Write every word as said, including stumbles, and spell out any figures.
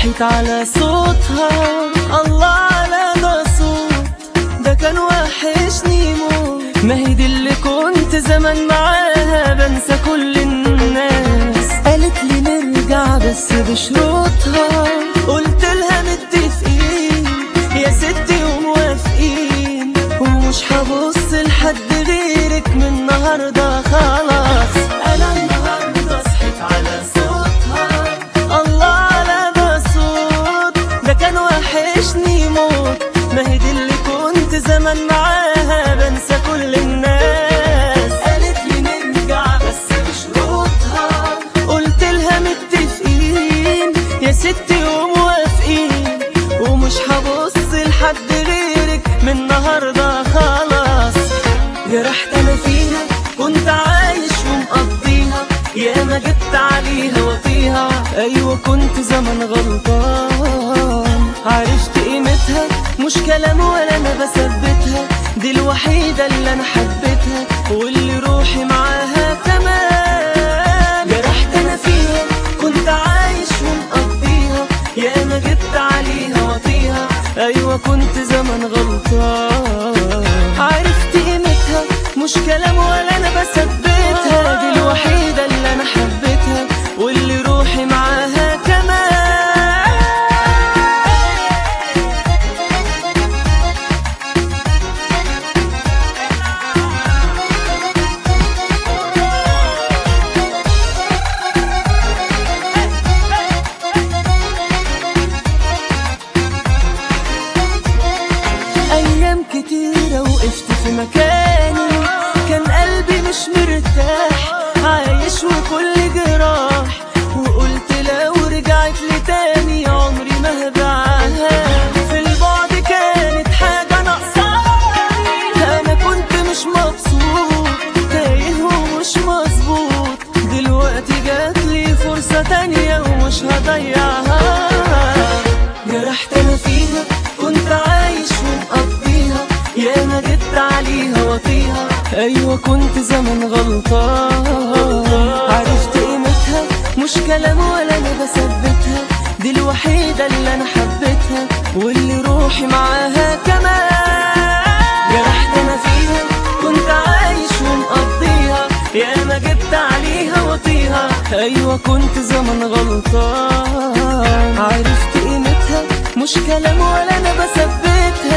صحيت على صوتها، الله على ده صوت، ده كان وحشني موت. ما هي دي اللي كنت زمان معاها بنسى كل الناس. قالت لي نرجع بس بشروطها، قلت لها متفقين يا ستي وموافقين، ومش هبص لحد غيرك من النهارده خلاص. انا النهارده صحيت على صوتها، الله على ده صوت، ده كان وحشني موت. ما هي دي اللي كنت زمان معاها بنسى كل الناس. قالت لي نرجع بس بشروطها، قلت لها متفقين يا ستي وموافقين، ومش هبص لحد غيرك من النهارده خلاص. جرحت انا فيها كنت عايش ومقضيها، يا ما جبت عليها وطيها، ايوه كنت زمان غلطان. عرفت قيمتها مش كلام ولا انا بثبتها، دي الوحيدة اللي انا حبيتها واللي روحي معاها كمان. جرحت انا فيها كنت عايش ومقضيها، يا ما جبت عليها وطيها، ايوه كنت زمان غلطان. عرفت قيمتها مش كلام ولا انا بثبتها، دي الوحيدة اللي انا حبيتها واللي روحي معاها كمان. أيام كتيرة وقفت في مكاني، كان قلبي مش مرتاح، عايش وكل جراح، وقلت لو رجعت لي تاني عمري ما هبيعها. في البعد كانت حاجة ناقصاني، أنا كنت مش مبسوط، تايه ومش مظبوط، دلوقتي جاتلي فرصة تانية ومش هضيعها. جرحت أنا فيها كنت عايش ومقضيها، يا ما جبت عليها وطيها، ايوه كنت زمان غلطان. عرفت قيمتها مش كلام ولا انا بثبتها، دي الوحيدة اللي انا حبيتها واللي روحي معاها كمان. جرحت انا فيها كنت عايش ومقضيها، يا ما جبت عليها وطيها، ايوه كنت زمان غلطان. عرفت قيمتها مش كلام ولا انا بثبتها،